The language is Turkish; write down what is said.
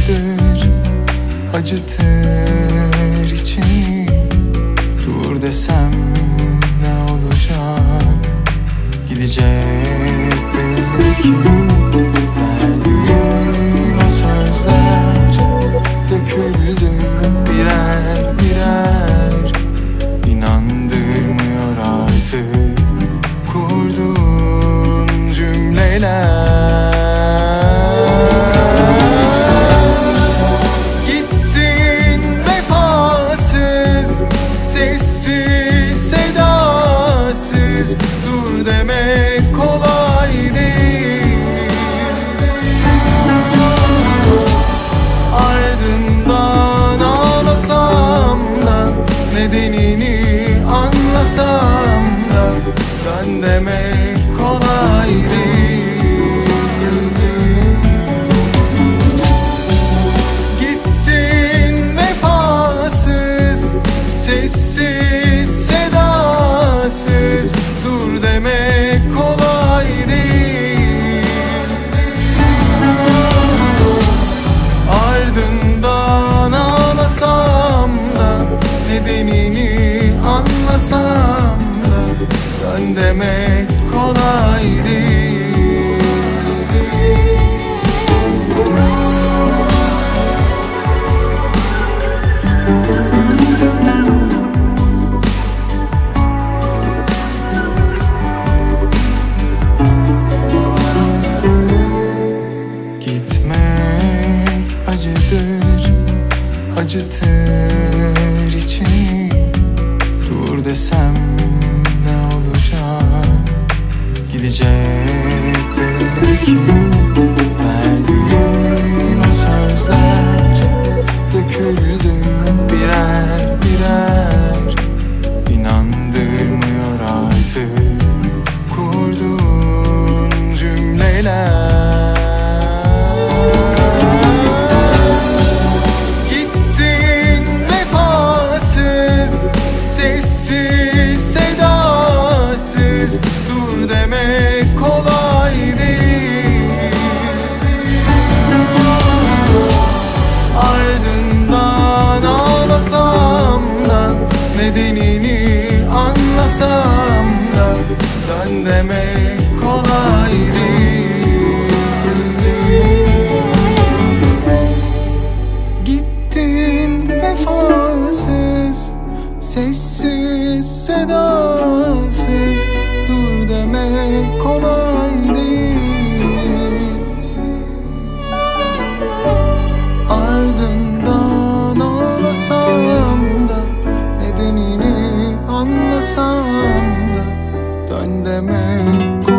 acıdır, acıtır içini. Dur desem ne olacak? Gidecek belli ki. Verdiğin o sözler döküldü birer birer. İnandırmıyor artık kurduğun cümleler. Gittin vefasız, sessiz sedasız. Dur demek kolay değil. Ardından ağlasam da, nedenini anlasam da, dön demek kolay değil. Gittin vefasız, sessiz sedasız. Dur demek kolay değil. Ardından ağlasam da, nedenini anlasam da, dön demek kolay değil. Gitmek acıdır, acıtır içini. Dur desem ne olacak? Gidecek belli ki. Verdiğin o sözler döküldü birer birer. İnandırmıyor artık kurduğun cümleler. Sessiz sedasız. Dur demek kolay değil. Ardından ağlasam da, nedenini anlasam da, dön demek kolay değil. Gittin vefasız, sessiz sedasız. Dur demek kolay değil. Ardından ağlasam da, nedenini anlasam da, dön demek kolay değil.